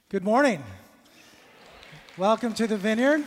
Good morning. Welcome to the Vineyard.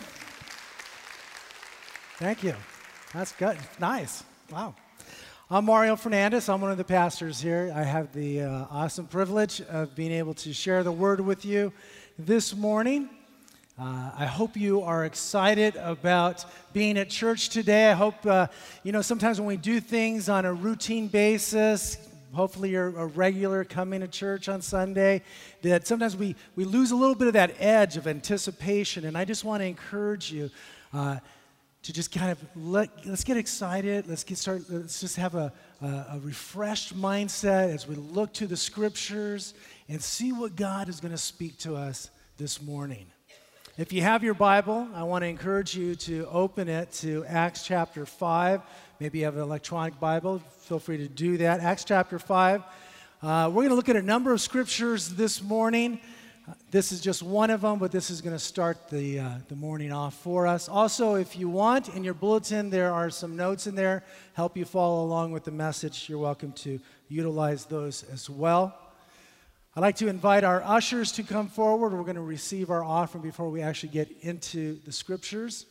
Thank you. That's good. Nice. Wow. I'm Mario Fernandez. I'm one of the pastors here. I have the awesome privilege of being able to share the word with you this morning. I hope you are excited about being at church today. I hope, sometimes when we do things on a routine basis, hopefully you're a regular coming to church on Sunday, that sometimes we lose a little bit of that edge of anticipation. And I just want to encourage you to just kind of let's get excited. Let's just have a refreshed mindset as we look to the scriptures and see what God is going to speak to us this morning. If you have your Bible, I want to encourage you to open it to Acts chapter 5. Maybe you have an electronic Bible. Feel free to do that. Acts chapter 5. We're going to look at a number of scriptures this morning. This is just one of them, but this is going to start the morning off for us. Also, if you want, in your bulletin, there are some notes in there, help you follow along with the message. You're welcome to utilize those as well. I'd like to invite our ushers to come forward. We're going to receive our offering before we actually get into the scriptures.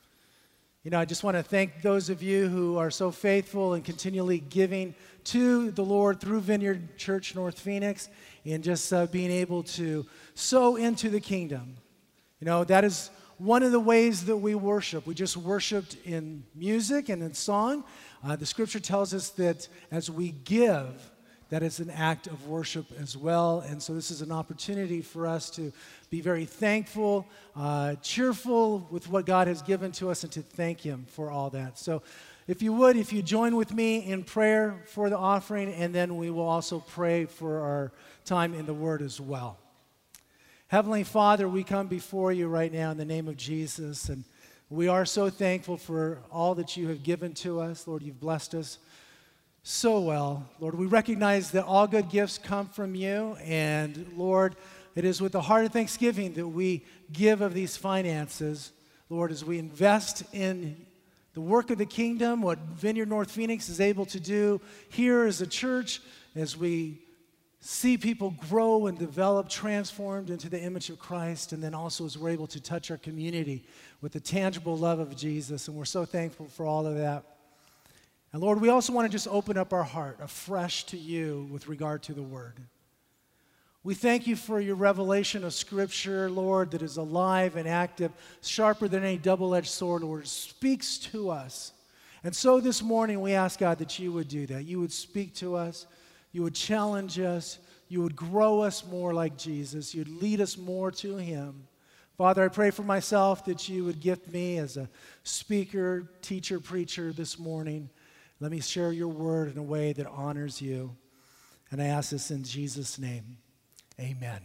I just want to thank those of you who are so faithful and continually giving to the Lord through Vineyard Church North Phoenix and just being able to sow into the kingdom. That is one of the ways that we worship. We just worshiped in music and in song. The scripture tells us that as we give, that is an act of worship as well. And so this is an opportunity for us to be very thankful, cheerful with what God has given to us, and to thank Him for all that. So if you join with me in prayer for the offering, and then we will also pray for our time in the Word as well. Heavenly Father, we come before you right now in the name of Jesus, and we are so thankful for all that you have given to us. Lord, you've blessed us so well. Lord, we recognize that all good gifts come from you, and Lord, it is with a heart of thanksgiving that we give of these finances, Lord, as we invest in the work of the kingdom, what Vineyard North Phoenix is able to do here as a church, as we see people grow and develop, transformed into the image of Christ, and then also as we're able to touch our community with the tangible love of Jesus, and we're so thankful for all of that. And Lord, we also want to just open up our heart afresh to you with regard to the Word. We thank you for your revelation of Scripture, Lord, that is alive and active, sharper than any double-edged sword, Lord, speaks to us. And so this morning we ask, God, that you would do that. You would speak to us. You would challenge us. You would grow us more like Jesus. You'd lead us more to Him. Father, I pray for myself that you would gift me as a speaker, teacher, preacher this morning. Let me share your word in a way that honors you. And I ask this in Jesus' name. Amen.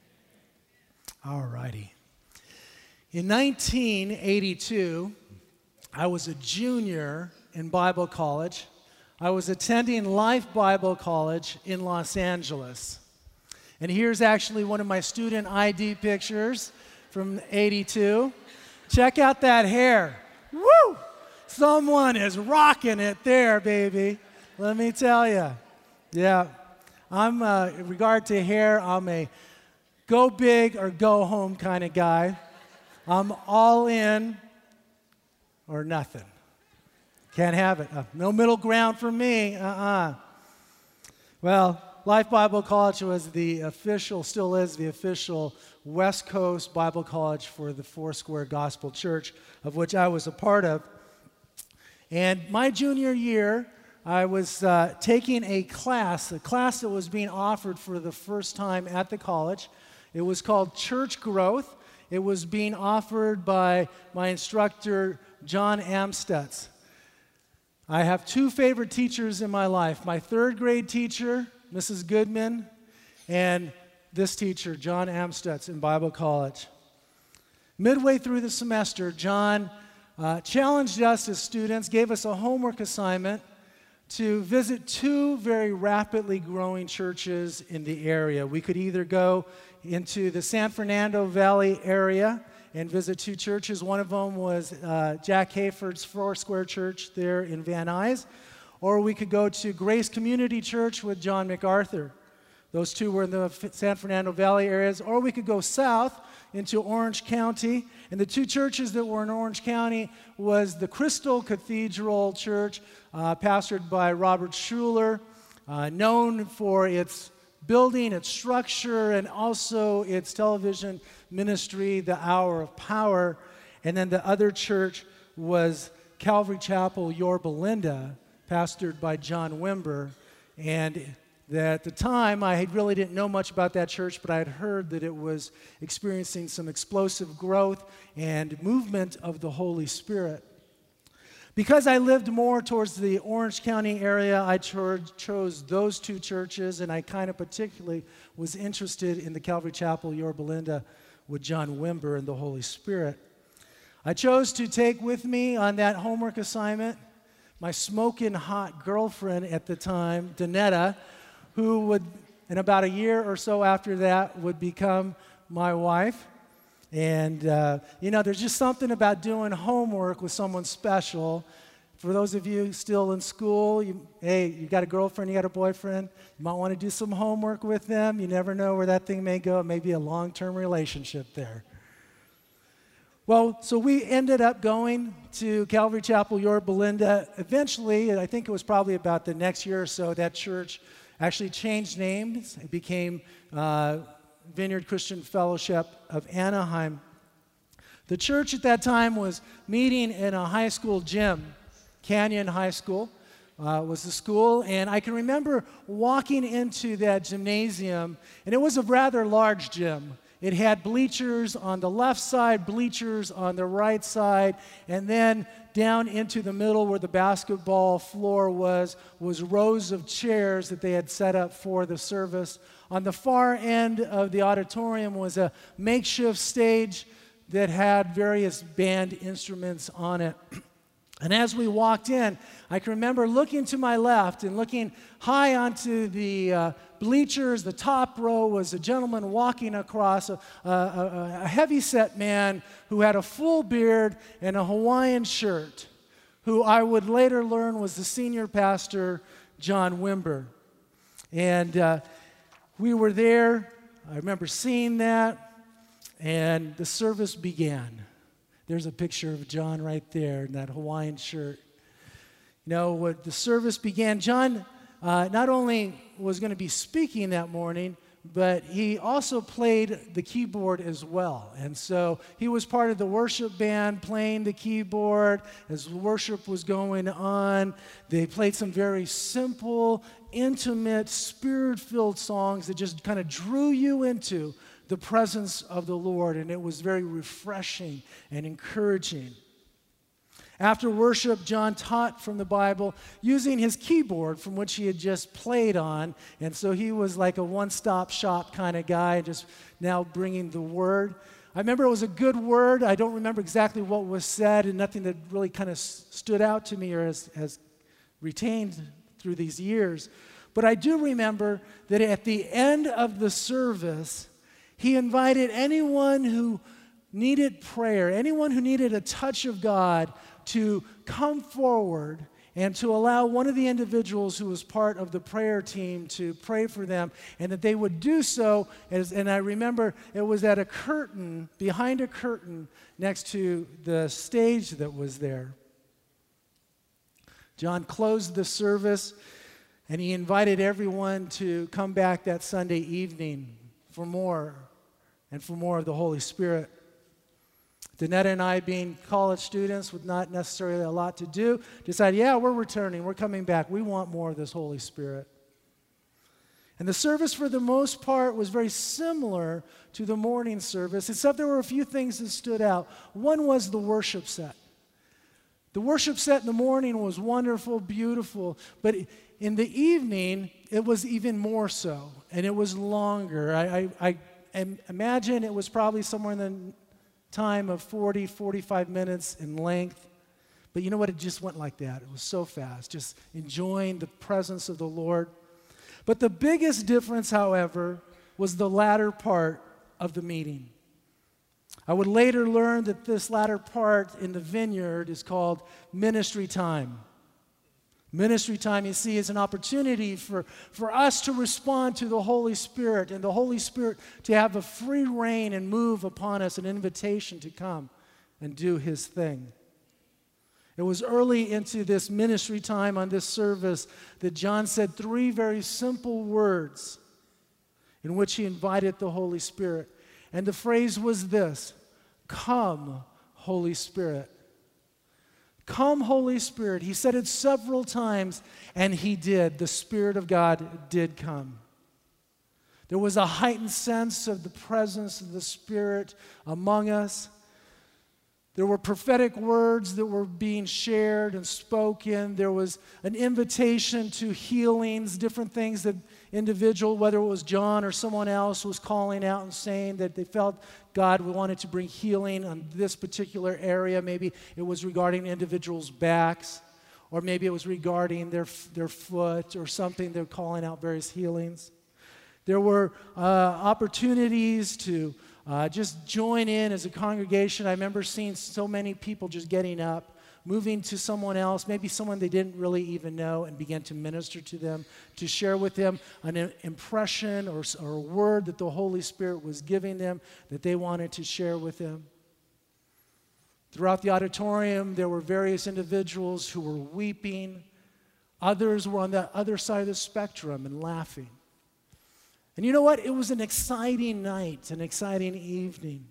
All righty. In 1982, I was a junior in Bible college. I was attending Life Bible College in Los Angeles. And here's actually one of my student ID pictures from 82. Check out that hair. Woo! Someone is rocking it there, baby. Let me tell you. Yeah. In regard to hair, I'm a go big or go home kind of guy. I'm all in or nothing. Can't have it. No middle ground for me. Well, Life Bible College was still is the official West Coast Bible College for the Foursquare Gospel Church, of which I was a part of. And my junior year, I was taking a class that was being offered for the first time at the college. It was called Church Growth. It was being offered by my instructor, John Amstutz. I have two favorite teachers in my life, my third grade teacher, Mrs. Goodman, and this teacher, John Amstutz in Bible College. Midway through the semester, John challenged us as students, gave us a homework assignment to visit two very rapidly growing churches in the area. We could either go into the San Fernando Valley area and visit two churches. One of them was Jack Hayford's Foursquare Church there in Van Nuys, or we could go to Grace Community Church with John MacArthur. Those two were in the San Fernando Valley areas. Or we could go south into Orange County. And the two churches that were in Orange County was the Crystal Cathedral Church, pastored by Robert Schuller, known for its building, its structure, and also its television ministry, The Hour of Power. And then the other church was Calvary Chapel, Yorba Linda, pastored by John Wimber. And at the time, I really didn't know much about that church, but I had heard that it was experiencing some explosive growth and movement of the Holy Spirit. Because I lived more towards the Orange County area, I chose those two churches, and I kind of particularly was interested in the Calvary Chapel, Yorba Linda, with John Wimber and the Holy Spirit. I chose to take with me on that homework assignment my smoking hot girlfriend at the time, Danetta, who would, in about a year or so after that, would become my wife. And, there's just something about doing homework with someone special. For those of you still in school, you got a girlfriend, you got a boyfriend, you might want to do some homework with them. You never know where that thing may go. It may be a long-term relationship there. Well, so we ended up going to Calvary Chapel, Yorba Linda. Eventually, and I think it was probably about the next year or so, that church actually changed names. It became Vineyard Christian Fellowship of Anaheim. The church at that time was meeting in a high school gym. Canyon High School was the school, and I can remember walking into that gymnasium, and it was a rather large gym. It had bleachers on the left side, bleachers on the right side, and then down into the middle where the basketball floor was rows of chairs that they had set up for the service. On the far end of the auditorium was a makeshift stage that had various band instruments on it. And as we walked in, I can remember looking to my left and looking high onto the bleachers. The top row was a gentleman walking across, a heavy-set man who had a full beard and a Hawaiian shirt, who I would later learn was the senior pastor, John Wimber. And we were there. I remember seeing that, and the service began. There's a picture of John right there in that Hawaiian shirt. When the service began, John not only was going to be speaking that morning, but he also played the keyboard as well. And so he was part of the worship band playing the keyboard as worship was going on. They played some very simple, intimate, spirit-filled songs that just kind of drew you into the presence of the Lord, and it was very refreshing and encouraging. After worship, John taught from the Bible using his keyboard from which he had just played on, and so he was like a one-stop shop kind of guy, just now bringing the word. I remember it was a good word. I don't remember exactly what was said, and nothing that really kind of stood out to me or has retained through these years. But I do remember that at the end of the service, he invited anyone who needed prayer, anyone who needed a touch of God, to come forward and to allow one of the individuals who was part of the prayer team to pray for them, and that they would do so, and I remember it was at a curtain, behind a curtain, next to the stage that was there. John closed the service, and he invited everyone to come back that Sunday evening for more, and for more of the Holy Spirit. Danetta and I, being college students with not necessarily a lot to do, decided, we're returning, we're coming back. We want more of this Holy Spirit. And the service, for the most part, was very similar to the morning service, except there were a few things that stood out. One was the worship set. The worship set in the morning was wonderful, beautiful, but in the evening, it was even more so, and it was longer. I imagine it was probably somewhere in the time of 40, 45 minutes in length. But you know what? It just went like that. It was so fast, just enjoying the presence of the Lord. But the biggest difference, however, was the latter part of the meeting. I would later learn that this latter part in the vineyard is called ministry time. Ministry time, you see, is an opportunity for us to respond to the Holy Spirit and the Holy Spirit to have a free reign and move upon us, an invitation to come and do His thing. It was early into this ministry time on this service that John said 3 very simple words in which he invited the Holy Spirit. And the phrase was this: "Come, Holy Spirit." Come, Holy Spirit. He said it several times, and He did. The Spirit of God did come. There was a heightened sense of the presence of the Spirit among us. There were prophetic words that were being shared and spoken. There was an invitation to healings, different things that individual, whether it was John or someone else, was calling out and saying that they felt God wanted to bring healing on this particular area. Maybe it was regarding individuals' backs, or maybe it was regarding their foot or something. They're calling out various healings. There were opportunities to just join in as a congregation. I remember seeing so many people just getting up, moving to someone else, maybe someone they didn't really even know, and began to minister to them, to share with them an impression or a word that the Holy Spirit was giving them that they wanted to share with them. Throughout the auditorium, there were various individuals who were weeping. Others were on the other side of the spectrum and laughing. And you know what? It was an exciting night, an exciting evening.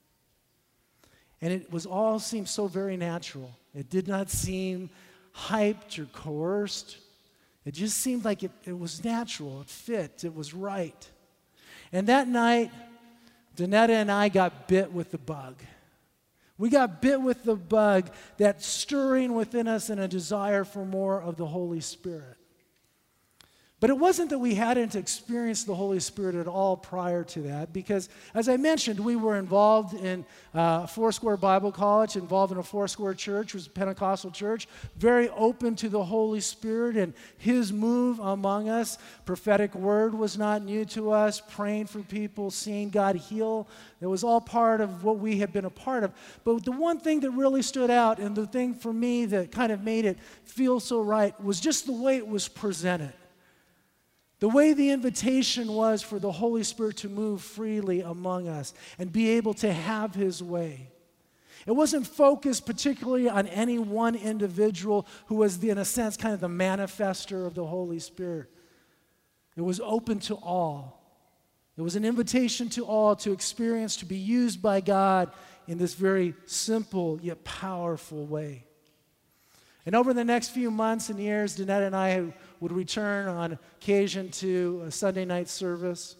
And it was all seemed so very natural. It did not seem hyped or coerced. It just seemed like it was natural, it fit, it was right. And that night, Donetta and I got bit with the bug. We got bit with the bug, that stirring within us and a desire for more of the Holy Spirit. But it wasn't that we hadn't experienced the Holy Spirit at all prior to that, because, as I mentioned, we were involved in Foursquare Bible College, involved in a Foursquare church, which was a Pentecostal church, very open to the Holy Spirit and His move among us. Prophetic word was not new to us, praying for people, seeing God heal. It was all part of what we had been a part of. But the one thing that really stood out, and the thing for me that kind of made it feel so right, was just the way it was presented. The way the invitation was for the Holy Spirit to move freely among us and be able to have His way. It wasn't focused particularly on any one individual who was, in a sense, kind of the manifester of the Holy Spirit. It was open to all. It was an invitation to all to experience, to be used by God in this very simple yet powerful way. And over the next few months and years, Donetta and I would return on occasion to a Sunday night service.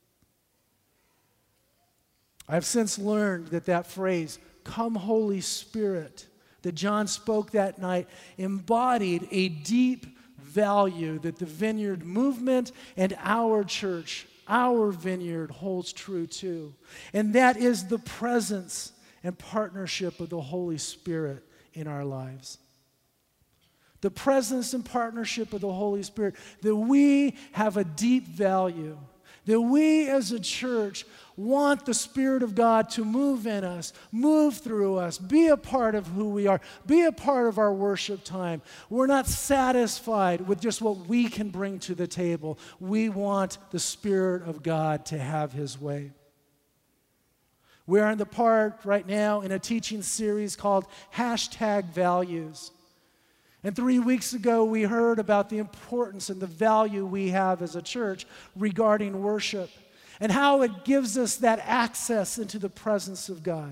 I've since learned that phrase, "Come Holy Spirit," that John spoke that night, embodied a deep value that the Vineyard movement and our church, our Vineyard, holds true to. And that is the presence and partnership of the Holy Spirit in our lives. The presence and partnership of the Holy Spirit, that we have a deep value, that we as a church want the Spirit of God to move in us, move through us, be a part of who we are, be a part of our worship time. We're not satisfied with just what we can bring to the table. We want the Spirit of God to have His way. We are in the part right now in a teaching series called #Values. And 3 weeks ago, we heard about the importance and the value we have as a church regarding worship and how it gives us that access into the presence of God.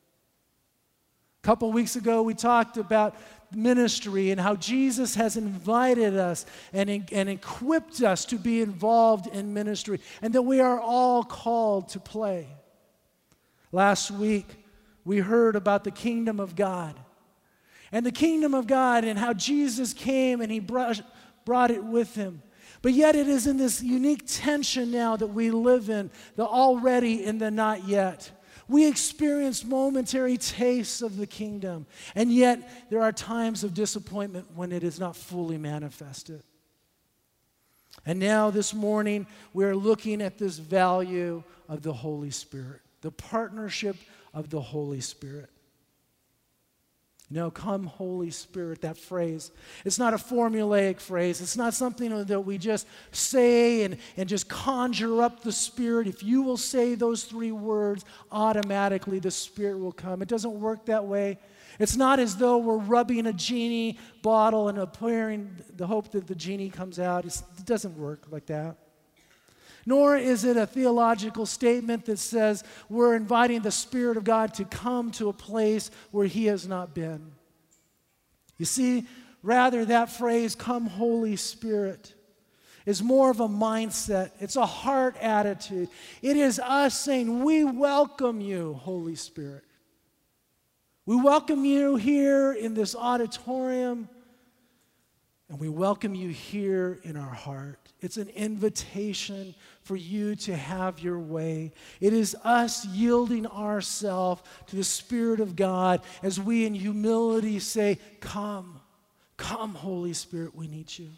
A couple weeks ago, we talked about ministry and how Jesus has invited us and equipped us to be involved in ministry, and that we are all called to play. Last week, we heard about the kingdom of God. And the kingdom of God and how Jesus came and He brought it with Him. But yet it is in this unique tension now that we live in, the already and the not yet. We experience momentary tastes of the kingdom, and yet there are times of disappointment when it is not fully manifested. And now this morning, we're looking at this value of the Holy Spirit, the partnership of the Holy Spirit. Come Holy Spirit, that phrase. It's not a formulaic phrase. It's not something that we just say and just conjure up the Spirit. If you will say those 3 words, automatically the Spirit will come. It doesn't work that way. It's not as though we're rubbing a genie bottle and appearing the hope that the genie comes out. It doesn't work like that. Nor is it a theological statement that says we're inviting the Spirit of God to come to a place where He has not been. You see, rather that phrase, come Holy Spirit, is more of a mindset. It's a heart attitude. It is us saying, we welcome you, Holy Spirit. We welcome you here in this auditorium, and we welcome you here in our heart. It's an invitation for you to have your way. It is us yielding ourselves to the Spirit of God as we in humility say, come, come Holy Spirit, we need you.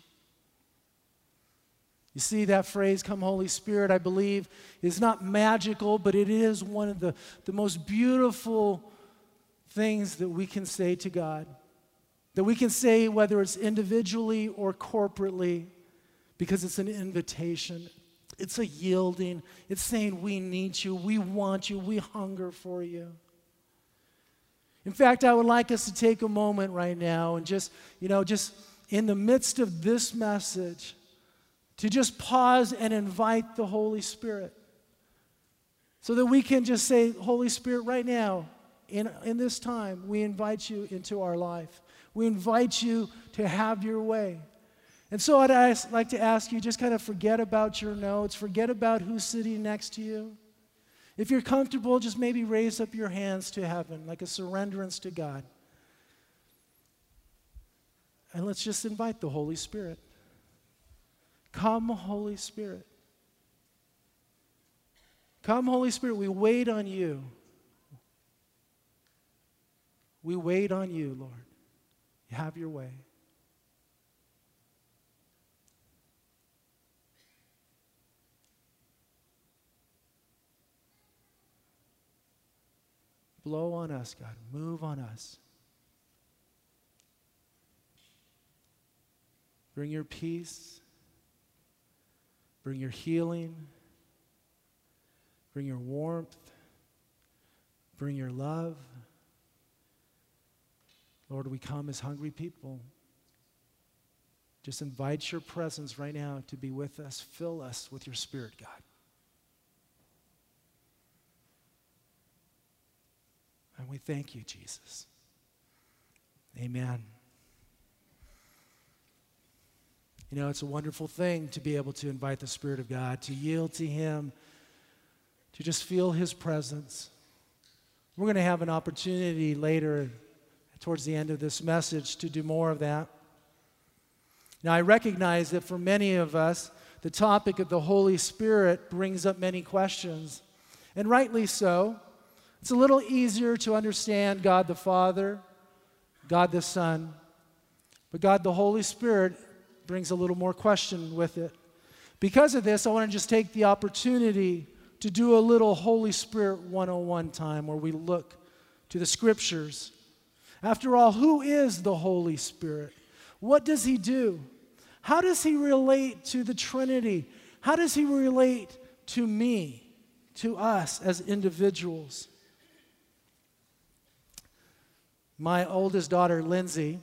You see that phrase, come Holy Spirit, I believe is not magical, but it is one of the most beautiful things that we can say to God. That we can say whether it's individually or corporately, because it's an invitation. It's a yielding. It's saying we need you, we want you, we hunger for you. In fact, I would like us to take a moment right now and just in the midst of this message, to just pause and invite the Holy Spirit. So that we can just say, Holy Spirit, right now, in this time, we invite you into our life. We invite you to have your way. And so I'd like to ask you, just kind of forget about your notes, forget about who's sitting next to you. If you're comfortable, just maybe raise up your hands to heaven, like a surrenderance to God. And let's just invite the Holy Spirit. Come, Holy Spirit. Come, Holy Spirit, we wait on you. We wait on you, Lord. Have your way. Blow on us, God. Move on us. Bring your peace. Bring your healing. Bring your warmth. Bring your love. Lord, we come as hungry people. Just invite your presence right now to be with us. Fill us with your Spirit, God. And we thank you, Jesus. Amen. It's a wonderful thing to be able to invite the Spirit of God, to yield to Him, to just feel His presence. We're going to have an opportunity later, towards the end of this message, to do more of that. Now, I recognize that for many of us, the topic of the Holy Spirit brings up many questions, and rightly so. It's a little easier to understand God the Father, God the Son, but God the Holy Spirit brings a little more question with it. Because of this, I want to just take the opportunity to do a little Holy Spirit 101 time where we look to the Scriptures. After all, who is the Holy Spirit? What does He do? How does He relate to the Trinity? How does He relate to me, to us as individuals? My oldest daughter, Lindsay,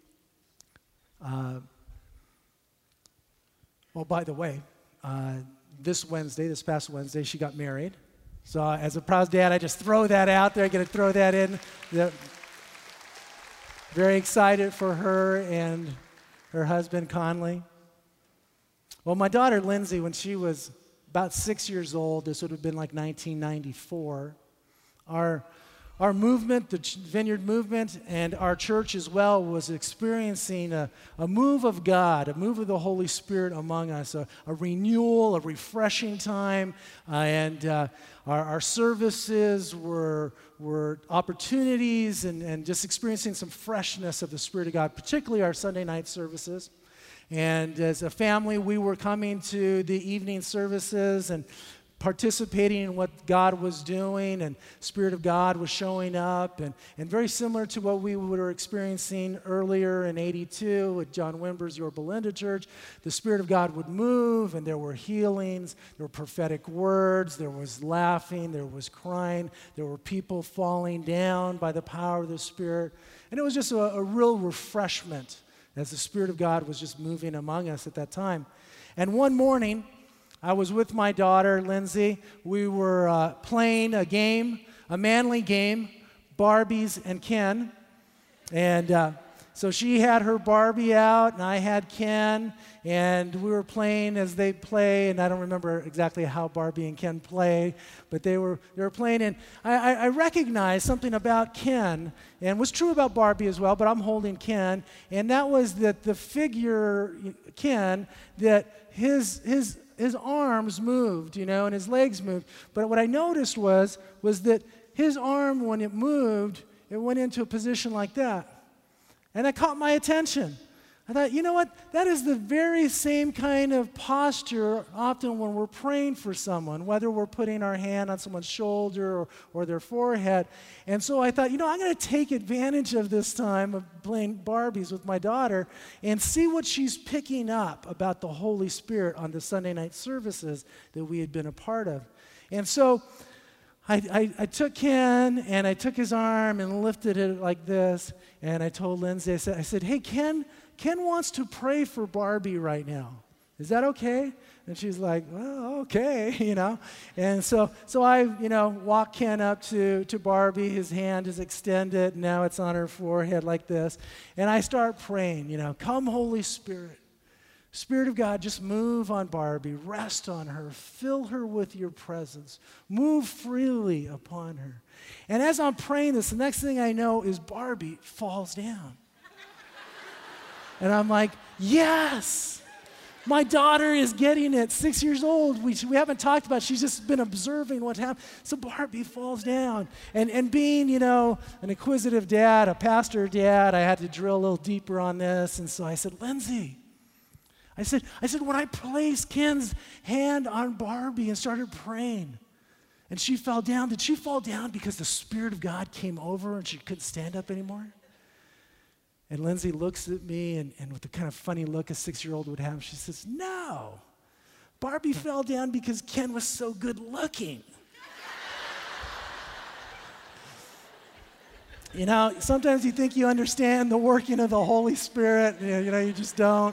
by the way, this past Wednesday, she got married. So as a proud dad, I just throw that out there, going to throw that in. Very excited for her and her husband, Conley. Well, my daughter, Lindsay, when she was about 6 years old, this would have been like 1994, our movement, the Vineyard movement, and our church as well was experiencing a move of God, a move of the Holy Spirit among us, a renewal, a refreshing time, and our services were opportunities and just experiencing some freshness of the Spirit of God, particularly our Sunday night services. And as a family, we were coming to the evening services, and participating in what God was doing, and Spirit of God was showing up, and very similar to what we were experiencing earlier in 82 at John Wimber's Yorba Linda Church. The Spirit of God would move, and there were healings, there were prophetic words, there was laughing, there was crying, there were people falling down by the power of the Spirit, and it was just a real refreshment as the Spirit of God was just moving among us at that time. And one morning, I was with my daughter, Lindsay. We were playing a game, a manly game, Barbies and Ken. And so she had her Barbie out, and I had Ken, and we were playing as they play, and I don't remember exactly how Barbie and Ken play, but they were playing, and I recognized something about Ken, and it was true about Barbie as well, but I'm holding Ken, and that was that the figure, Ken, that his arms moved, and his legs moved. But what I noticed was that his arm, when it moved, it went into a position like that. And that caught my attention. I thought, you know what? That is the very same kind of posture often when we're praying for someone, whether we're putting our hand on someone's shoulder or their forehead. And so I thought, I'm going to take advantage of this time of playing Barbies with my daughter and see what she's picking up about the Holy Spirit on the Sunday night services that we had been a part of. And so I took Ken, and I took his arm and lifted it like this, and I told Lindsay, I said, hey, Ken wants to pray for Barbie right now. Is that okay? And she's like, well, okay, And so I, walk Ken up to Barbie. His hand is extended, and now it's on her forehead like this. And I start praying, come Holy Spirit. Spirit of God, just move on Barbie, rest on her, fill her with your presence, move freely upon her. And as I'm praying this, the next thing I know is Barbie falls down. And I'm like, yes, my daughter is getting it, 6 years old. We haven't talked about it. She's just been observing what happened. So Barbie falls down. And being, an inquisitive dad, a pastor dad, I had to drill a little deeper on this. And so I said, Lindsay, I said, when I placed Ken's hand on Barbie and started praying, and she fell down, did she fall down because the Spirit of God came over and she couldn't stand up anymore? And Lindsay looks at me, and with the kind of funny look a 6-year-old would have, she says, no, Barbie fell down because Ken was so good looking. Sometimes you think you understand the working of the Holy Spirit, you just don't.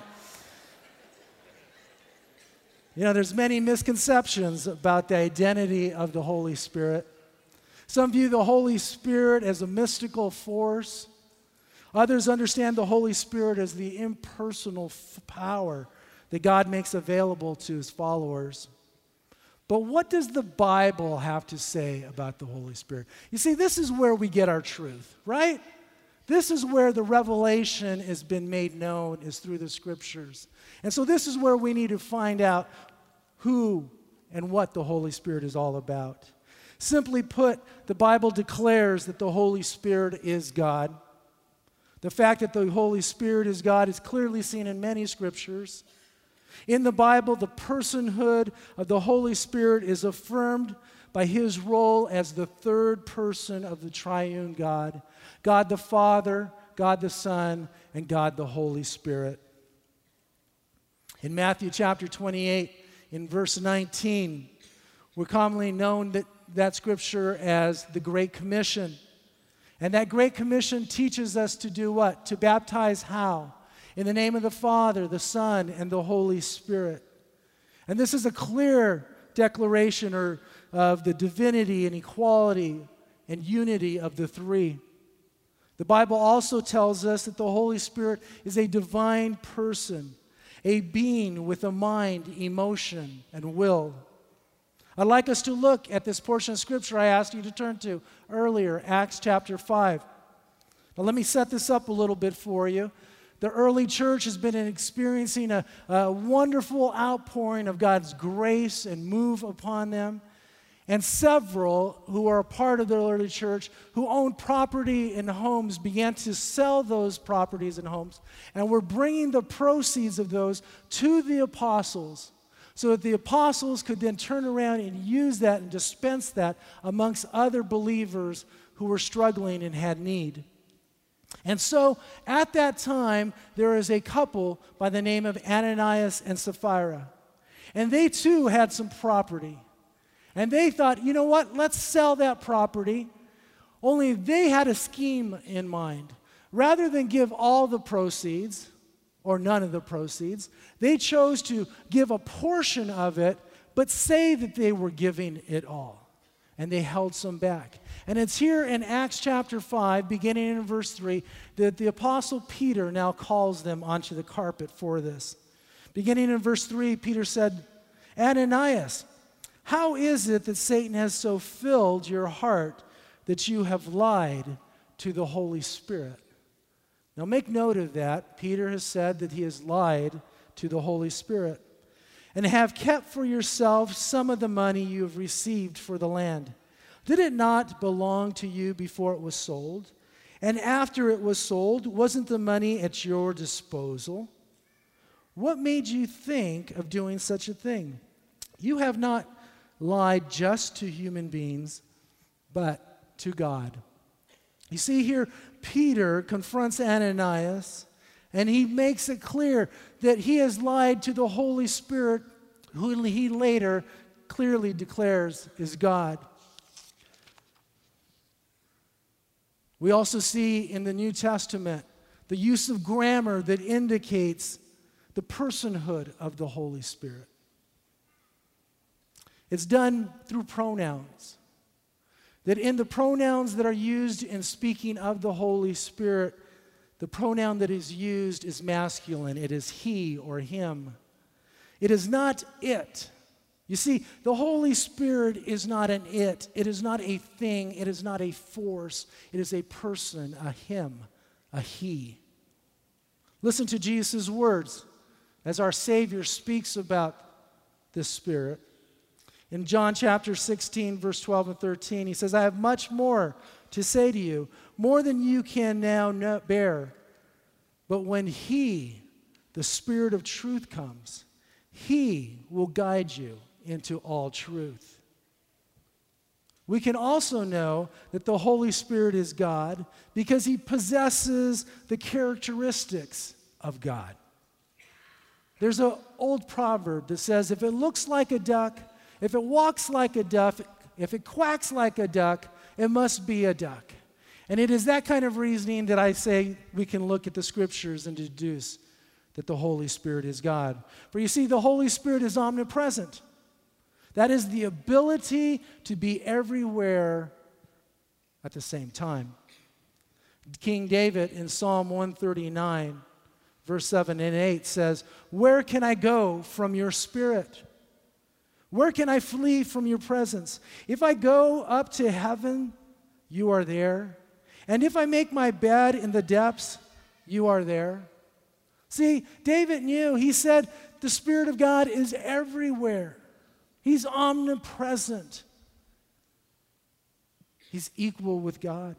There's many misconceptions about the identity of the Holy Spirit. Some view the Holy Spirit as a mystical force. Others understand the Holy Spirit as the impersonal power that God makes available to his followers. But what does the Bible have to say about the Holy Spirit? You see, this is where we get our truth, right? This is where the revelation has been made known, is through the Scriptures. And so this is where we need to find out who and what the Holy Spirit is all about. Simply put, the Bible declares that the Holy Spirit is God. The fact that the Holy Spirit is God is clearly seen in many Scriptures. In the Bible, the personhood of the Holy Spirit is affirmed by his role as the third person of the triune God, God the Father, God the Son, and God the Holy Spirit. In Matthew chapter 28, in verse 19, we're commonly known that scripture as the Great Commission. And that Great Commission teaches us to do what? To baptize how? In the name of the Father, the Son, and the Holy Spirit. And this is a clear declaration of the divinity and equality and unity of the three. The Bible also tells us that the Holy Spirit is a divine person, a being with a mind, emotion, and will. I'd like us to look at this portion of Scripture I asked you to turn to earlier, Acts chapter 5. Now let me set this up a little bit for you. The early church has been experiencing a wonderful outpouring of God's grace and move upon them. And several who are a part of the early church who owned property and homes began to sell those properties and homes and were bringing the proceeds of those to the apostles so that the apostles could then turn around and use that and dispense that amongst other believers who were struggling and had need. And so at that time, there is a couple by the name of Ananias and Sapphira. And they too had some property. And they thought, you know what, let's sell that property. Only they had a scheme in mind. Rather than give all the proceeds, or none of the proceeds, they chose to give a portion of it, but say that they were giving it all. And they held some back. And it's here in Acts chapter 5, beginning in verse 3, that the apostle Peter now calls them onto the carpet for this. Beginning in verse 3, Peter said, Ananias, how is it that Satan has so filled your heart that you have lied to the Holy Spirit? Now make note of that. Peter has said that he has lied to the Holy Spirit. And have kept for yourself some of the money you have received for the land. Did it not belong to you before it was sold? And after it was sold, wasn't the money at your disposal? What made you think of doing such a thing? You have not lied just to human beings, but to God. You see here, Peter confronts Ananias, and he makes it clear that he has lied to the Holy Spirit, who he later clearly declares is God. We also see in the New Testament the use of grammar that indicates the personhood of the Holy Spirit. It's done through pronouns. That in the pronouns that are used in speaking of the Holy Spirit, the pronoun that is used is masculine. It is he or him. It is not it. You see, the Holy Spirit is not an it. It is not a thing. It is not a force. It is a person, a him, a he. Listen to Jesus' words as our Savior speaks about this Spirit. In John chapter 16, verse 12 and 13, he says, I have much more to say to you, more than you can now bear. But when he, the Spirit of truth, comes, he will guide you into all truth. We can also know that the Holy Spirit is God because he possesses the characteristics of God. There's an old proverb that says, if it looks like a duck, if it walks like a duck, if it quacks like a duck, it must be a duck. And it is that kind of reasoning that I say we can look at the scriptures and deduce that the Holy Spirit is God. For you see, the Holy Spirit is omnipresent. That is the ability to be everywhere at the same time. King David in Psalm 139, verse 7 and 8 says, where can I go from your spirit? Where can I flee from your presence? If I go up to heaven, you are there. And if I make my bed in the depths, you are there. See, David knew, he said, the Spirit of God is everywhere. He's omnipresent. He's equal with God.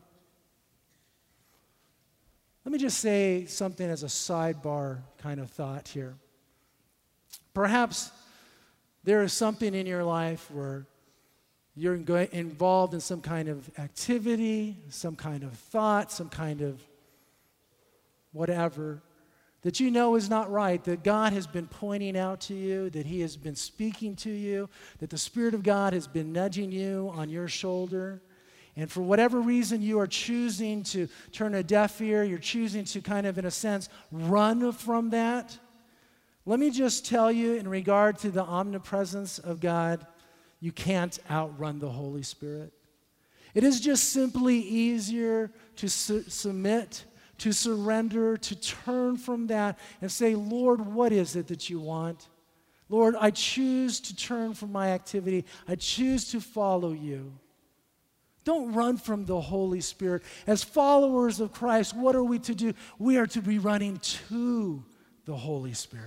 Let me just say something as a sidebar kind of thought here. Perhaps there is something in your life where you're involved in some kind of activity, some kind of thought, some kind of whatever, that you know is not right, that God has been pointing out to you, that he has been speaking to you, that the Spirit of God has been nudging you on your shoulder, and for whatever reason you are choosing to turn a deaf ear, you're choosing to kind of, in a sense, run from that. Let me just tell you, in regard to the omnipresence of God, you can't outrun the Holy Spirit. It is just simply easier to submit, to surrender, to turn from that and say, Lord, what is it that you want? Lord, I choose to turn from my activity. I choose to follow you. Don't run from the Holy Spirit. As followers of Christ, what are we to do? We are to be running to the Holy Spirit.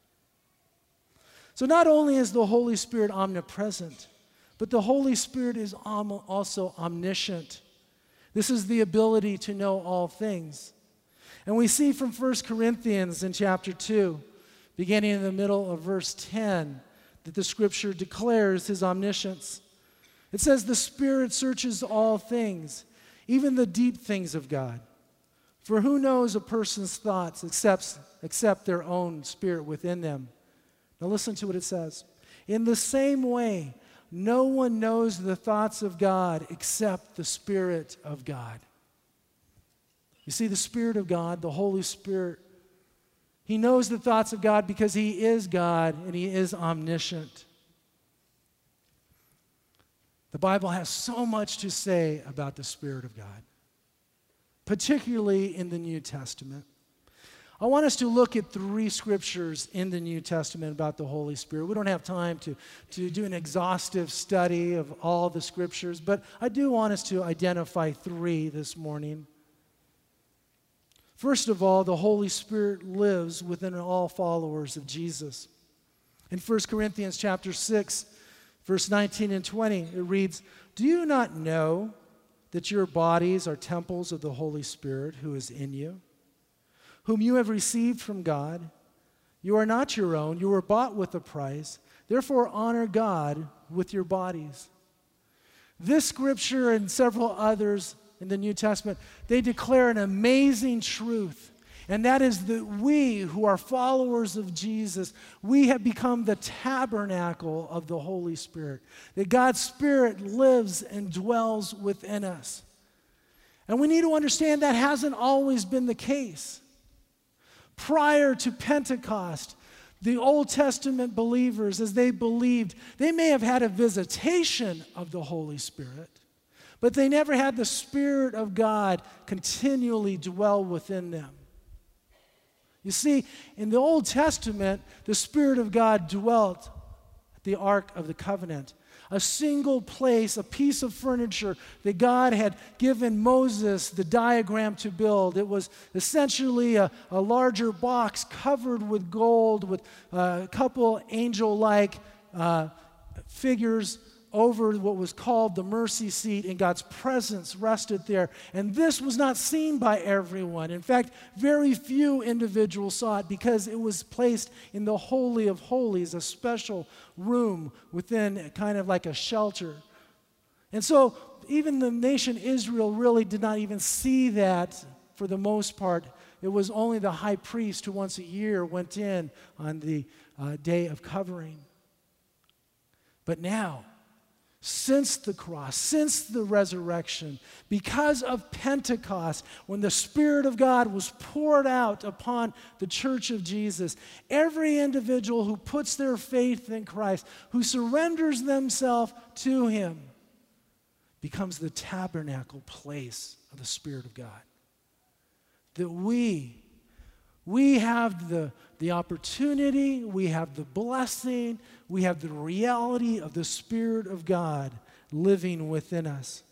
So not only is the Holy Spirit omnipresent, but the Holy Spirit is also omniscient. This is the ability to know all things. And we see from 1 Corinthians in chapter 2, beginning in the middle of verse 10, that the Scripture declares his omniscience. It says the Spirit searches all things, even the deep things of God. For who knows a person's thoughts except their own spirit within them? Now listen to what it says. In the same way, no one knows the thoughts of God except the Spirit of God. You see, the Spirit of God, the Holy Spirit, he knows the thoughts of God because he is God and he is omniscient. The Bible has so much to say about the Spirit of God, particularly in the New Testament. I want us to look at 3 scriptures in the New Testament about the Holy Spirit. We don't have time to do an exhaustive study of all the scriptures, but I do want us to identify 3 this morning. First of all, the Holy Spirit lives within all followers of Jesus. In 1 Corinthians chapter 6, verse 19 and 20, it reads, "Do you not know that your bodies are temples of the Holy Spirit who is in you, whom you have received from God? You are not your own, you were bought with a price. Therefore honor God with your bodies." This scripture and several others in the New Testament, they declare an amazing truth. And that is that we who are followers of Jesus, we have become the tabernacle of the Holy Spirit. That God's Spirit lives and dwells within us. And we need to understand that hasn't always been the case. Prior to Pentecost, the Old Testament believers, as they believed, they may have had a visitation of the Holy Spirit, but they never had the Spirit of God continually dwell within them. You see, in the Old Testament, the Spirit of God dwelt at the Ark of the Covenant, a single place, a piece of furniture that God had given Moses the diagram to build. It was essentially a larger box covered with gold with a couple angel-like figures over what was called the mercy seat, and God's presence rested there. And this was not seen by everyone. In fact, very few individuals saw it because it was placed in the Holy of Holies, a special room within kind of like a shelter. And so even the nation Israel really did not even see that for the most part. It was only the high priest who once a year went in on the day of covering. But now, since the cross, since the resurrection, because of Pentecost, when the Spirit of God was poured out upon the church of Jesus, every individual who puts their faith in Christ, who surrenders themselves to Him, becomes the tabernacle place of the Spirit of God. That we have the opportunity, we have the blessing, we have the reality of the Spirit of God living within us.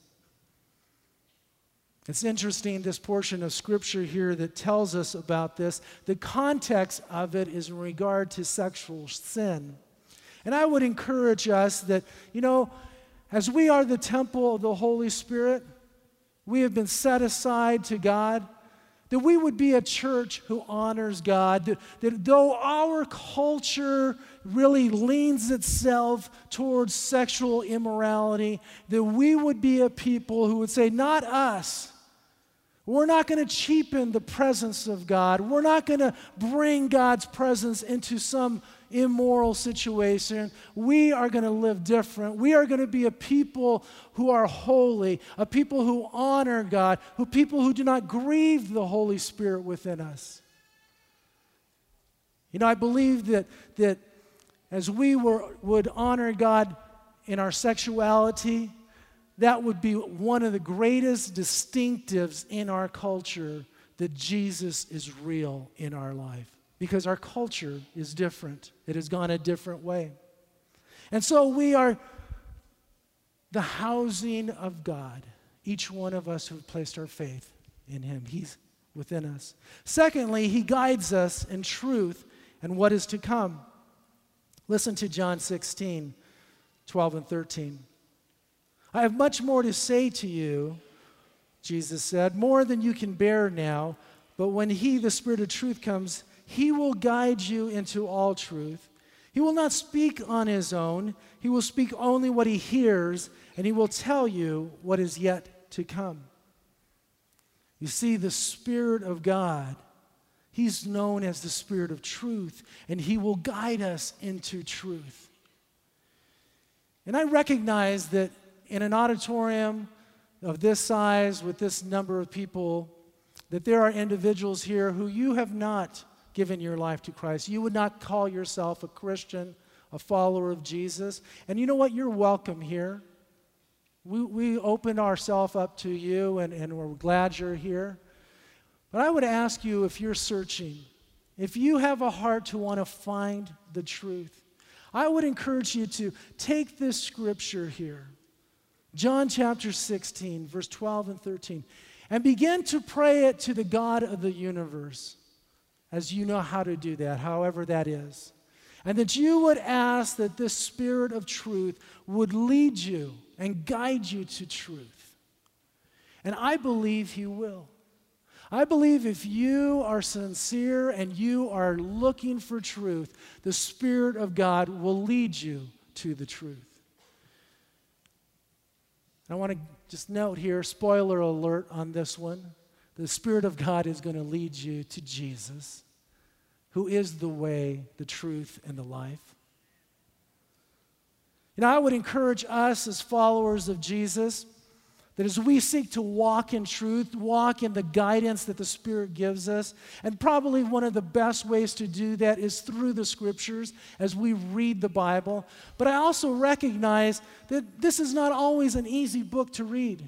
It's interesting, this portion of Scripture here that tells us about this, the context of it is in regard to sexual sin. And I would encourage us that, as we are the temple of the Holy Spirit, we have been set aside to God, that we would be a church who honors God, that though our culture really leans itself towards sexual immorality, that we would be a people who would say, not us. We're not going to cheapen the presence of God. We're not going to bring God's presence into some immoral situation. We are going to live different. We are going to be a people who are holy, a people who honor God, people who do not grieve the Holy Spirit within us. I believe that as we would honor God in our sexuality, that would be one of the greatest distinctives in our culture, that Jesus is real in our life. Because our culture is different. It has gone a different way. And so we are the housing of God. Each one of us who have placed our faith in Him. He's within us. Secondly, He guides us in truth and what is to come. Listen to John 16, 12 and 13. "I have much more to say to you," Jesus said, "more than you can bear now. But when He, the Spirit of truth, comes, He will guide you into all truth. He will not speak on his own. He will speak only what he hears, and he will tell you what is yet to come. You see, the Spirit of God, he's known as the Spirit of truth, and he will guide us into truth. And I recognize that in an auditorium of this size, with this number of people, that there are individuals here who you have not given your life to Christ. You would not call yourself a Christian, a follower of Jesus. And you know what? You're welcome here. We opened ourselves up to you, and we're glad you're here. But I would ask you, if you're searching, if you have a heart to want to find the truth, I would encourage you to take this scripture here, John chapter 16, verse 12 and 13, and begin to pray it to the God of the universe, as you know how to do that, however that is. And that you would ask that this Spirit of truth would lead you and guide you to truth. And I believe he will. I believe if you are sincere and you are looking for truth, the Spirit of God will lead you to the truth. I want to just note here, spoiler alert on this one. The Spirit of God is going to lead you to Jesus, who is the way, the truth, and the life. You know, I would encourage us as followers of Jesus that as we seek to walk in truth, walk in the guidance that the Spirit gives us, and probably one of the best ways to do that is through the Scriptures as we read the Bible. But I also recognize that this is not always an easy book to read.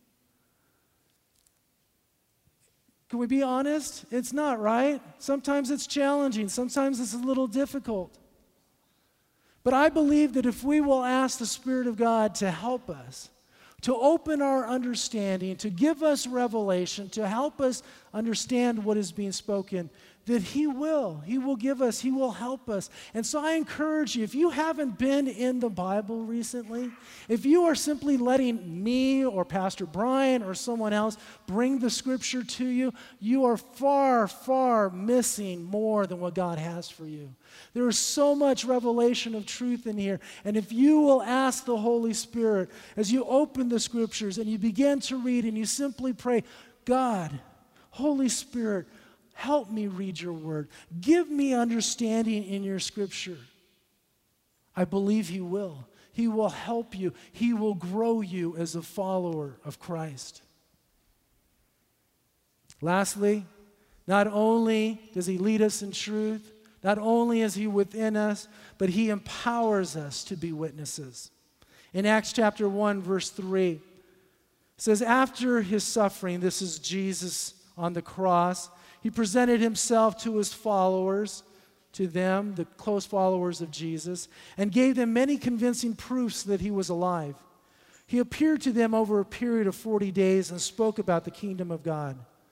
Can we be honest? It's not, right? Sometimes it's challenging. Sometimes it's a little difficult. But I believe that if we will ask the Spirit of God to help us, to open our understanding, to give us revelation, to help us understand what is being spoken, that he will give us, he will help us. And so I encourage you, if you haven't been in the Bible recently, if you are simply letting me or Pastor Brian or someone else bring the scripture to you, you are far, far missing more than what God has for you. There is so much revelation of truth in here. And if you will ask the Holy Spirit, as you open the scriptures and you begin to read and you simply pray, God, Holy Spirit, help me read your word. Give me understanding in your scripture. I believe he will. He will help you. He will grow you as a follower of Christ. Lastly, not only does he lead us in truth, not only is he within us, but he empowers us to be witnesses. In Acts chapter 1, verse 3, it says, after his suffering, this is Jesus on the cross, he presented himself to his followers, to them, the close followers of Jesus, and gave them many convincing proofs that he was alive. He appeared to them over a period of 40 days and spoke about the kingdom of God.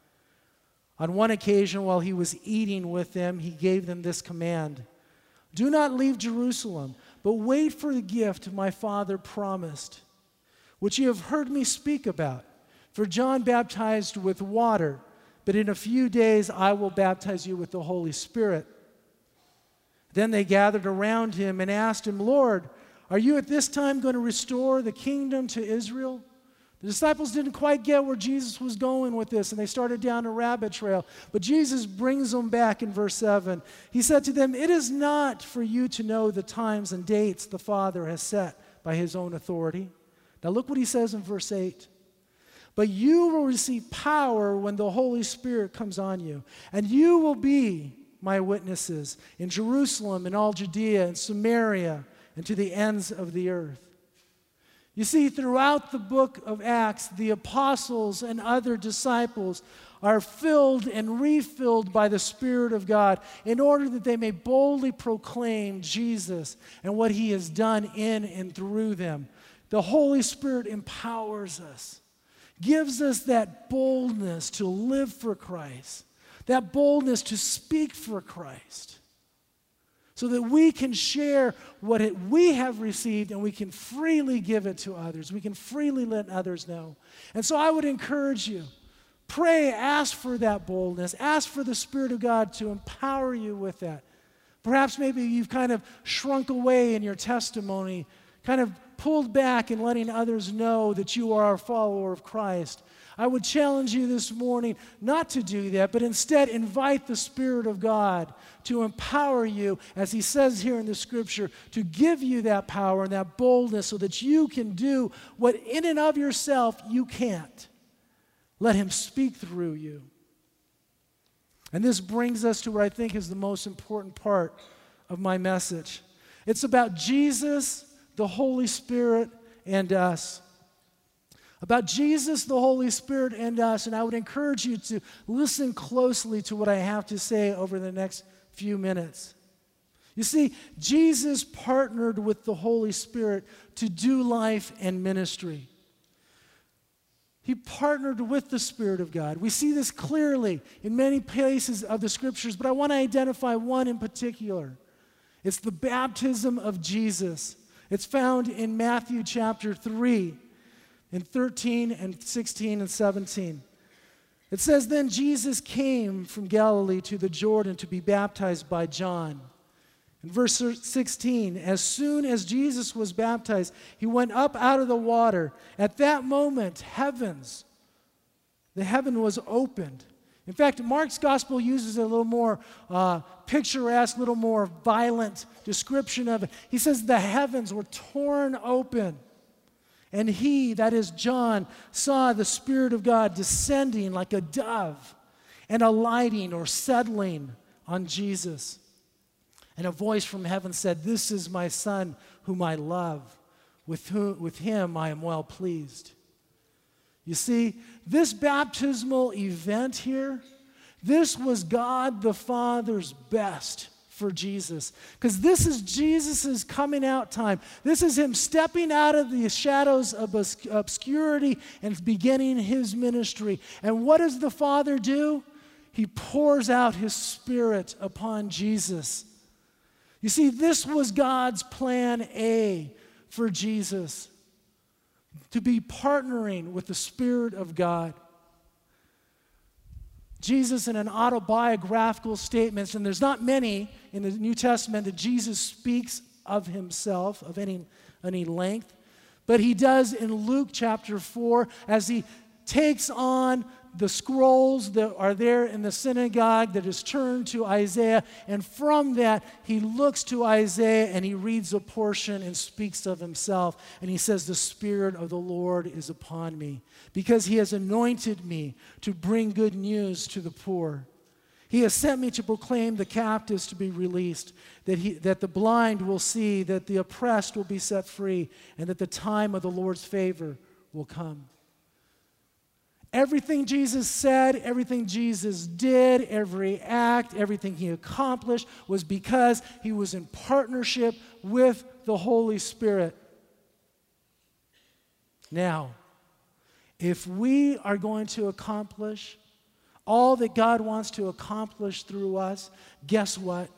On one occasion, while he was eating with them, he gave them this command: do not leave Jerusalem, but wait for the gift my Father promised, which you have heard me speak about. For John baptized with water, but in a few days I will baptize you with the Holy Spirit. Then they gathered around him and asked him, Lord, are you at this time going to restore the kingdom to Israel? The disciples didn't quite get where Jesus was going with this, and they started down a rabbit trail. But Jesus brings them back in verse 7. He said to them, it is not for you to know the times and dates the Father has set by his own authority. Now look what he says in verse 8. But you will receive power when the Holy Spirit comes on you, and you will be my witnesses in Jerusalem and all Judea and Samaria and to the ends of the earth. You see, throughout the book of Acts, the apostles and other disciples are filled and refilled by the Spirit of God in order that they may boldly proclaim Jesus and what he has done in and through them. The Holy Spirit empowers us, gives us that boldness to live for Christ, that boldness to speak for Christ, so that we can share what we have received and we can freely give it to others. We can freely let others know. And so I would encourage you, pray, ask for that boldness, ask for the Spirit of God to empower you with that. Perhaps maybe you've kind of shrunk away in your testimony, kind of pulled back in letting others know that you are a follower of Christ. I would challenge you this morning not to do that, but instead invite the Spirit of God to empower you, as he says here in the Scripture, to give you that power and that boldness so that you can do what in and of yourself you can't. Let him speak through you. And this brings us to what I think is the most important part of my message. It's about Jesus, the Holy Spirit, and us. About Jesus, the Holy Spirit, and us. And I would encourage you to listen closely to what I have to say over the next few minutes. You see, Jesus partnered with the Holy Spirit to do life and ministry. He partnered with the Spirit of God. We see this clearly in many places of the Scriptures, but I want to identify one in particular. It's the baptism of Jesus. It's found in Matthew chapter 3, in 13 and 16 and 17. It says, "Then Jesus came from Galilee to the Jordan to be baptized by John." In verse 16, "As soon as Jesus was baptized, he went up out of the water. At that moment, the heaven was opened." In fact, Mark's gospel uses a little more picturesque, a little more violent description of it. He says the heavens were torn open. And he, that is John, saw the Spirit of God descending like a dove and alighting or settling on Jesus. And a voice from heaven said, "This is my Son whom I love. With him I am well pleased." You see, this baptismal event here, this was God the Father's best for Jesus. Because this is Jesus' coming out time. This is him stepping out of the shadows of obscurity and beginning his ministry. And what does the Father do? He pours out his Spirit upon Jesus. You see, this was God's plan A for Jesus, to be partnering with the Spirit of God. Jesus, in an autobiographical statement, and there's not many in the New Testament that Jesus speaks of himself of any length, but he does in Luke chapter 4 as he takes on the scrolls that are there in the synagogue that is turned to Isaiah, and from that he looks to Isaiah and he reads a portion and speaks of himself, and he says, "The Spirit of the Lord is upon me, because he has anointed me to bring good news to the poor. He has sent me to proclaim the captives to be released, that the blind will see, that the oppressed will be set free, and that the time of the Lord's favor will come." Everything Jesus said, everything Jesus did, every act, everything he accomplished was because he was in partnership with the Holy Spirit. Now, if we are going to accomplish all that God wants to accomplish through us, guess what?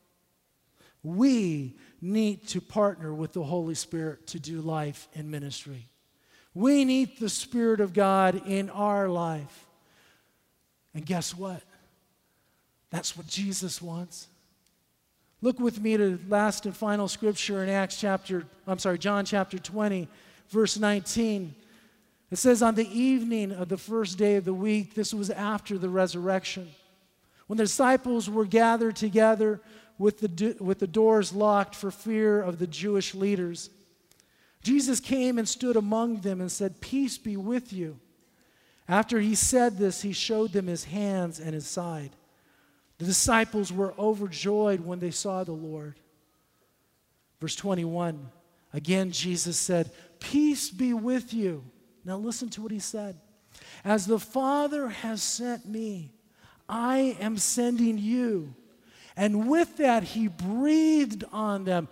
We need to partner with the Holy Spirit to do life and ministry. We need the Spirit of God in our life. And guess what? That's what Jesus wants. Look with me to last and final scripture in John chapter 20, verse 19. It says, "On the evening of the first day of the week," this was after the resurrection, "when the disciples were gathered together with the doors locked for fear of the Jewish leaders, Jesus came and stood among them and said, 'Peace be with you.' After he said this, he showed them his hands and his side. The disciples were overjoyed when they saw the Lord." Verse 21, again Jesus said, "Peace be with you." Now listen to what he said. "As the Father has sent me, I am sending you." And with that, he breathed on them.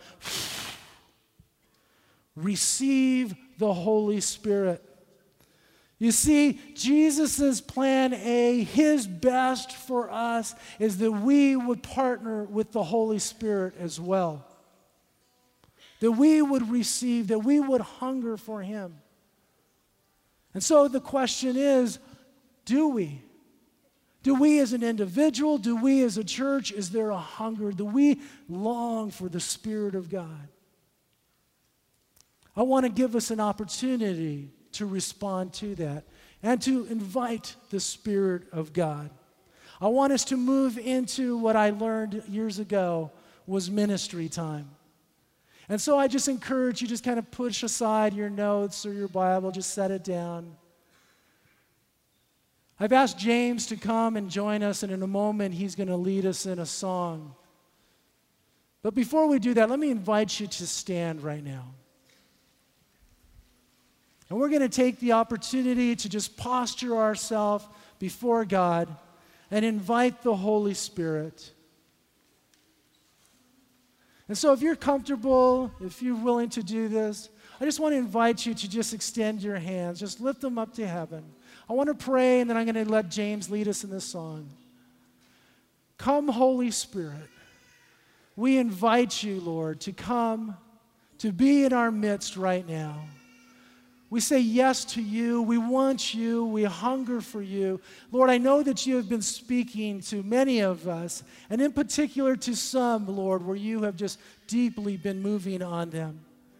Receive the Holy Spirit. You see, Jesus' plan A, his best for us, is that we would partner with the Holy Spirit as well. That we would receive, that we would hunger for him. And so the question is, do we? Do we as an individual, do we as a church, is there a hunger? Do we long for the Spirit of God? I want to give us an opportunity to respond to that and to invite the Spirit of God. I want us to move into what I learned years ago was ministry time. And so I just encourage you, just kind of push aside your notes or your Bible, just set it down. I've asked James to come and join us, and in a moment he's going to lead us in a song. But before we do that, let me invite you to stand right now. And we're going to take the opportunity to just posture ourselves before God and invite the Holy Spirit. And so if you're comfortable, if you're willing to do this, I just want to invite you to just extend your hands. Just lift them up to heaven. I want to pray, and then I'm going to let James lead us in this song. Come, Holy Spirit. We invite you, Lord, to come, to be in our midst right now. We say yes to you. We want you. We hunger for you. Lord, I know that you have been speaking to many of us, and in particular to some, Lord, where you have just deeply been moving on them.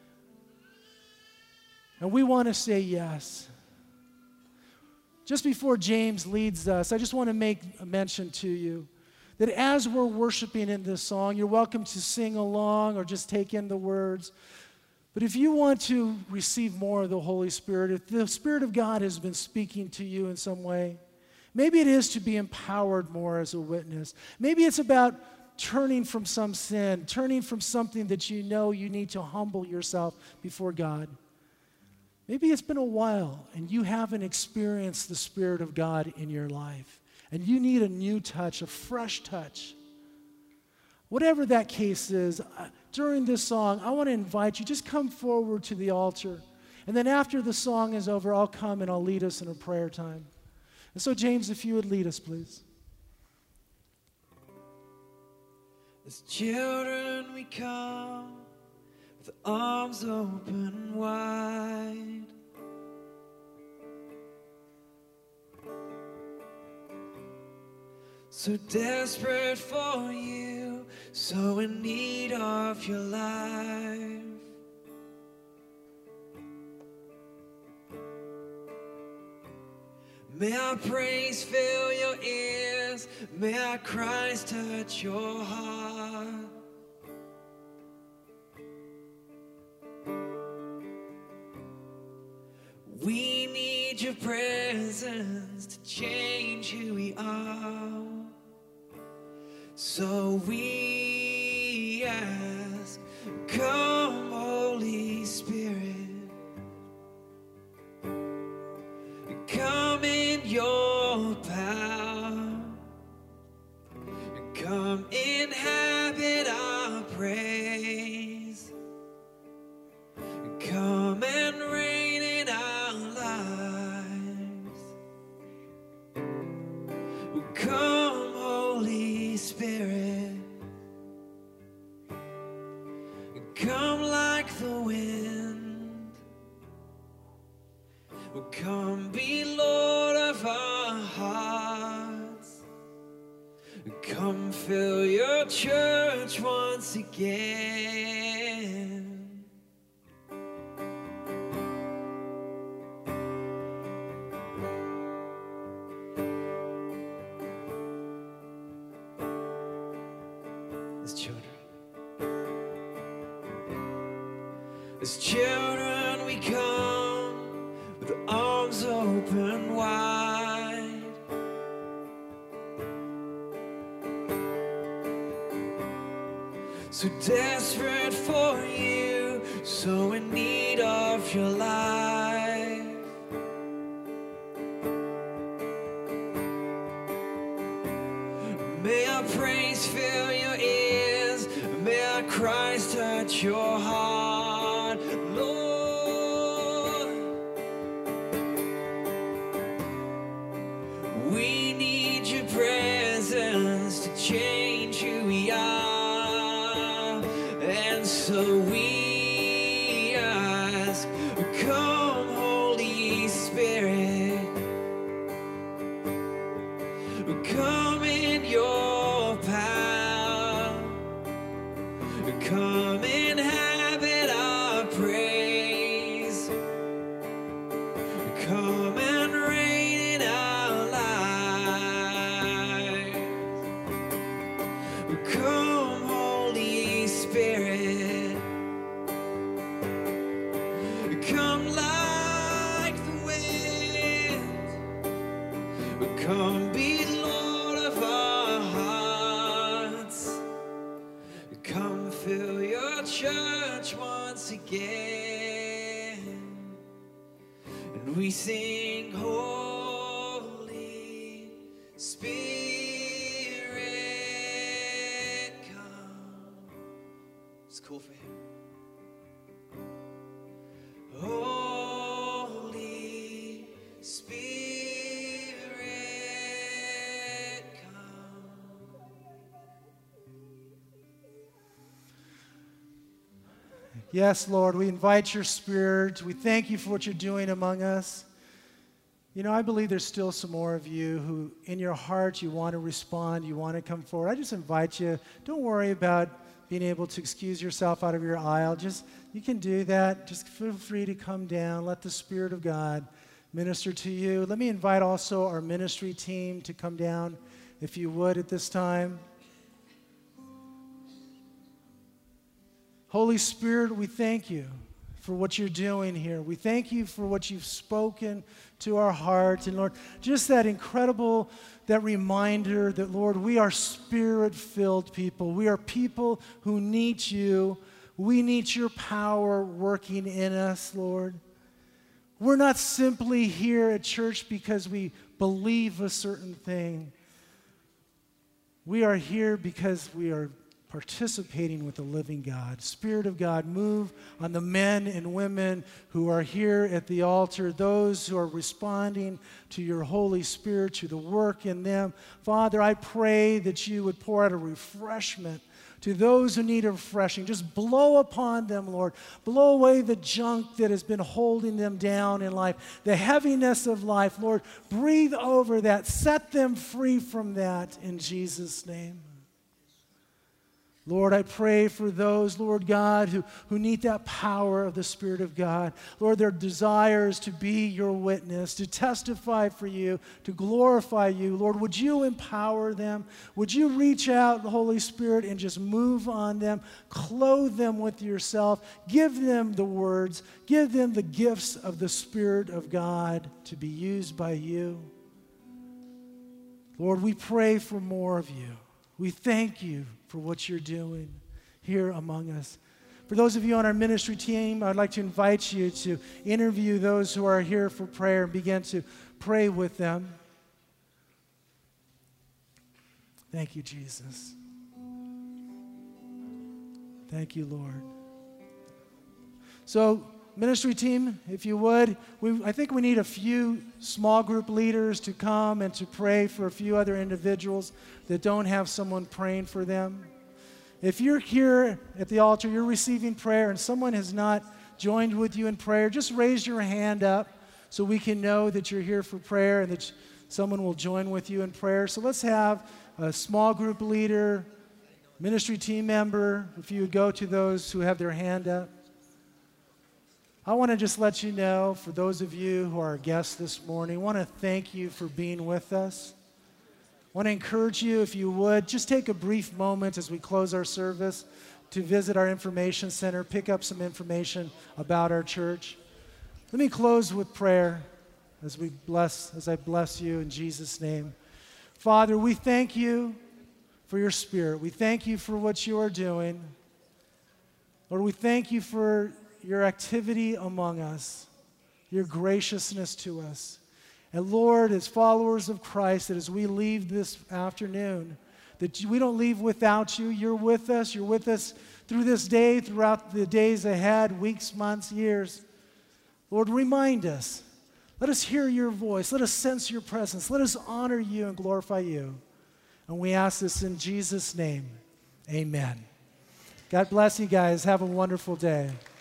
And we want to say yes. Just before James leads us, I just want to make a mention to you that as we're worshiping in this song, you're welcome to sing along or just take in the words. But if you want to receive more of the Holy Spirit, if the Spirit of God has been speaking to you in some way, maybe it is to be empowered more as a witness. Maybe it's about turning from some sin, turning from something that you know you need to humble yourself before God. Maybe it's been a while and you haven't experienced the Spirit of God in your life, and you need a new touch, a fresh touch. Whatever that case is, during this song, I want to invite you, just come forward to the altar. And then after the song is over, I'll come and I'll lead us in a prayer time. And so, James, if you would lead us, please. As children we come, with arms open wide. So desperate for you, so in need of your life. May our praise fill your ears, may our cries touch your heart. We need your presence to change who we are. So we ask, come Holy Spirit, come in your power, come inhabit our praise, come and reign in our lives. Come Holy Spirit, come like the wind, come be Lord of our hearts, come fill your church once again. As children we come with arms open wide. So desperate for you, so in need of your life. May our praise fill your ears, may our cries touch your heart, Lord. We need your presence to change who we are, and so we ask, come Holy Spirit, come Come be Lord of our hearts. Come fill your church once again. And we sing, Holy Spirit, come. It's cool for him. Holy Spirit, come. Yes, Lord, we invite your Spirit. We thank you for what you're doing among us. You know, I believe there's still some more of you who, in your heart, you want to respond, you want to come forward. I just invite you, don't worry about being able to excuse yourself out of your aisle. Just, you can do that. Just feel free to come down. Let the Spirit of God minister to you. Let me invite also our ministry team to come down, if you would, at this time. Holy Spirit, we thank you for what you're doing here. We thank you for what you've spoken to our hearts. And Lord, just that incredible, that reminder that, Lord, we are Spirit-filled people. We are people who need you. We need your power working in us, Lord. We're not simply here at church because we believe a certain thing. We are here because we are participating with the living God. Spirit of God, move on the men and women who are here at the altar, those who are responding to your Holy Spirit, to the work in them. Father, I pray that you would pour out a refreshment to those who need a refreshing. Just blow upon them, Lord. Blow away the junk that has been holding them down in life, the heaviness of life. Lord, breathe over that. Set them free from that in Jesus' name. Lord, I pray for those, Lord God, who need that power of the Spirit of God. Lord, their desires to be your witness, to testify for you, to glorify you. Lord, would you empower them? Would you reach out, the Holy Spirit, and just move on them, clothe them with yourself, give them the words, give them the gifts of the Spirit of God to be used by you. Lord, we pray for more of you. We thank you for what you're doing here among us. For those of you on our ministry team, I'd like to invite you to interview those who are here for prayer and begin to pray with them. Thank you, Jesus. Thank you, Lord. So, ministry team, if you would, I think we need a few small group leaders to come and to pray for a few other individuals that don't have someone praying for them. If you're here at the altar, you're receiving prayer, and someone has not joined with you in prayer, just raise your hand up so we can know that you're here for prayer and that someone will join with you in prayer. So let's have a small group leader, ministry team member, if you would go to those who have their hand up. I want to just let you know, for those of you who are guests this morning, I want to thank you for being with us. I want to encourage you, if you would, just take a brief moment as we close our service to visit our information center, pick up some information about our church. Let me close with prayer as I bless you in Jesus' name. Father, we thank you for your Spirit. We thank you for what you are doing. Lord, we thank you for your activity among us, your graciousness to us. And Lord, as followers of Christ, that as we leave this afternoon, that we don't leave without you. You're with us. You're with us through this day, throughout the days ahead, weeks, months, years. Lord, remind us. Let us hear your voice. Let us sense your presence. Let us honor you and glorify you. And we ask this in Jesus' name. Amen. God bless you guys. Have a wonderful day.